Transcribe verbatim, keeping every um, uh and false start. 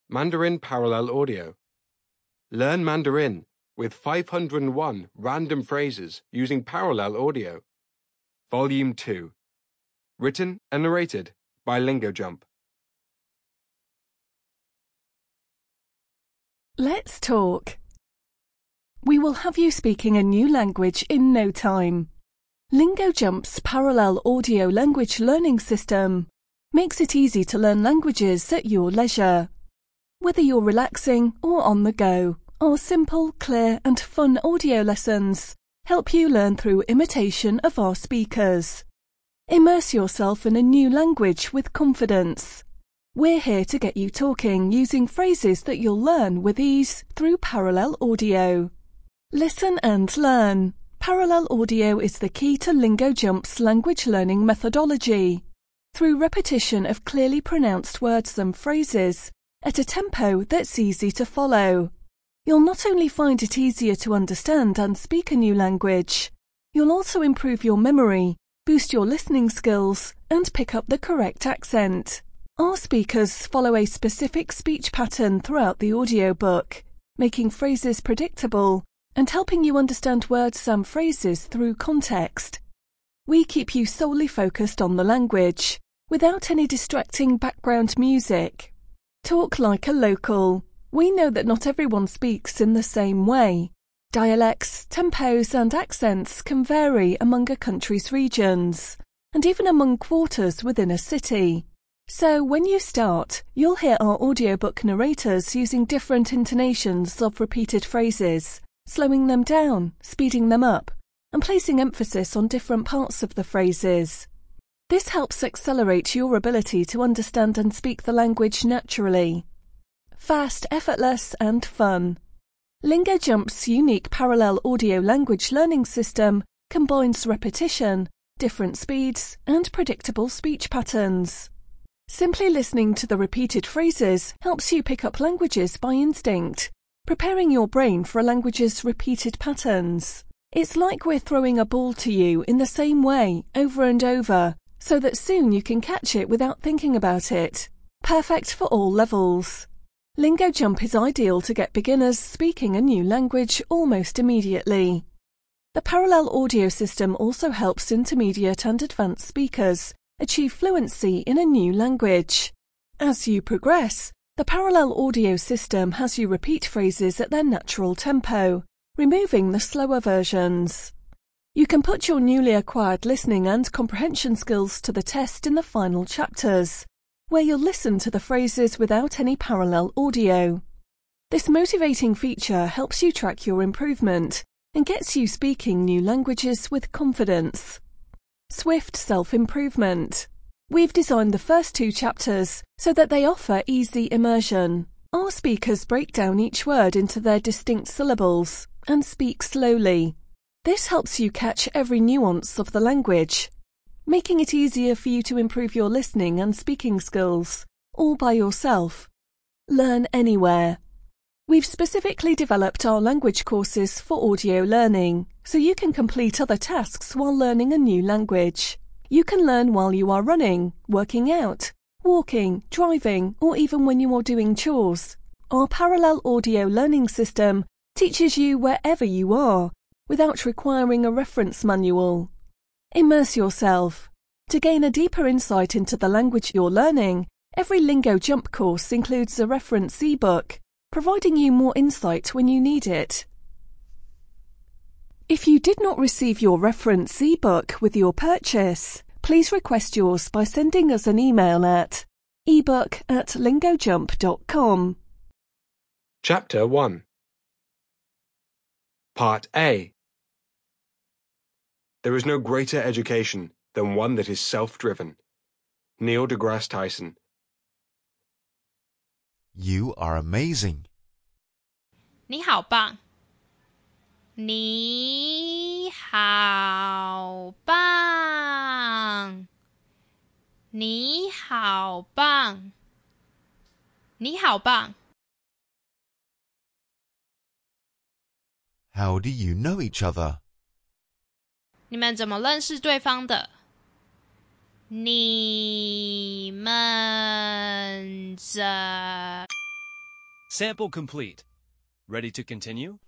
Mandarin Parallel Audio. Learn Mandarin with five hundred and one random phrases using parallel audio. Volume two. Written and narrated by LingoJump. Let's talk. We will have you speaking a new language in no time. LingoJump's parallel audio language learning system makes it easy to learn languages at your leisure. Whether you're relaxing or on the go, our simple, clear and fun audio lessons help you learn through imitation of our speakers. Immerse yourself in a new language with confidence. We're here to get you talking using phrases that you'll learn with ease through parallel audio. Listen and learn. Parallel audio is the key to LingoJump's language learning methodology. Through repetition of clearly pronounced words and phrases at a tempo that's easy to follow, you'll not only find it easier to understand and speak a new language, you'll also improve your memory, boost your listening skills, and pick up the correct accent. Our speakers follow a specific speech pattern throughout the audiobook, making phrases predictable and helping you understand words and phrases through context. We keep you solely focused on the language, without any distracting background music. Talk like a local. We know that not everyone speaks in the same way. Dialects, tempos and accents can vary among a country's regions, and even among quarters within a city. So when you start, you'll hear our audiobook narrators using different intonations of repeated phrases, slowing them down, speeding them up, and placing emphasis on different parts of the phrases. This helps accelerate your ability to understand and speak the language naturally. Fast, effortless, and fun. LingoJump's unique parallel audio language learning system combines repetition, different speeds, and predictable speech patterns. Simply listening to the repeated phrases helps you pick up languages by instinct, preparing your brain for a language's repeated patterns. It's like we're throwing a ball to you in the same way, over and over, so that soon you can catch it without thinking about it. Perfect for all levels. LingoJump is ideal to get beginners speaking a new language almost immediately. The parallel audio system also helps intermediate and advanced speakers achieve fluency in a new language. As you progress, the parallel audio system has you repeat phrases at their natural tempo, removing the slower versions. You can put your newly acquired listening and comprehension skills to the test in the final chapters, where you'll listen to the phrases without any parallel audio. This motivating feature helps you track your improvement and gets you speaking new languages with confidence. Swift self-improvement. We've designed the first two chapters so that they offer easy immersion. Our speakers break down each word into their distinct syllables and speak slowly. This helps you catch every nuance of the language, making it easier for you to improve your listening and speaking skills, all by yourself. Learn anywhere. We've specifically developed our language courses for audio learning, so you can complete other tasks while learning a new language. You can learn while you are running, working out, walking, driving, or even when you are doing chores. Our parallel audio learning system teaches you wherever you are, without requiring a reference manual. Immerse yourself. To gain a deeper insight into the language you're learning, every LingoJump course includes a reference ebook, providing you more insight when you need it. If you did not receive your reference ebook with your purchase, please request yours by sending us an email at ebook at lingojump dot com. Chapter one. Part A. There is no greater education than one that is self-driven. Neil deGrasse Tyson. You are amazing. 你好棒。你好棒。你好棒。你好棒。 How do you know each other? 你们怎么认识对方的？你们怎 Sample complete. Ready to continue?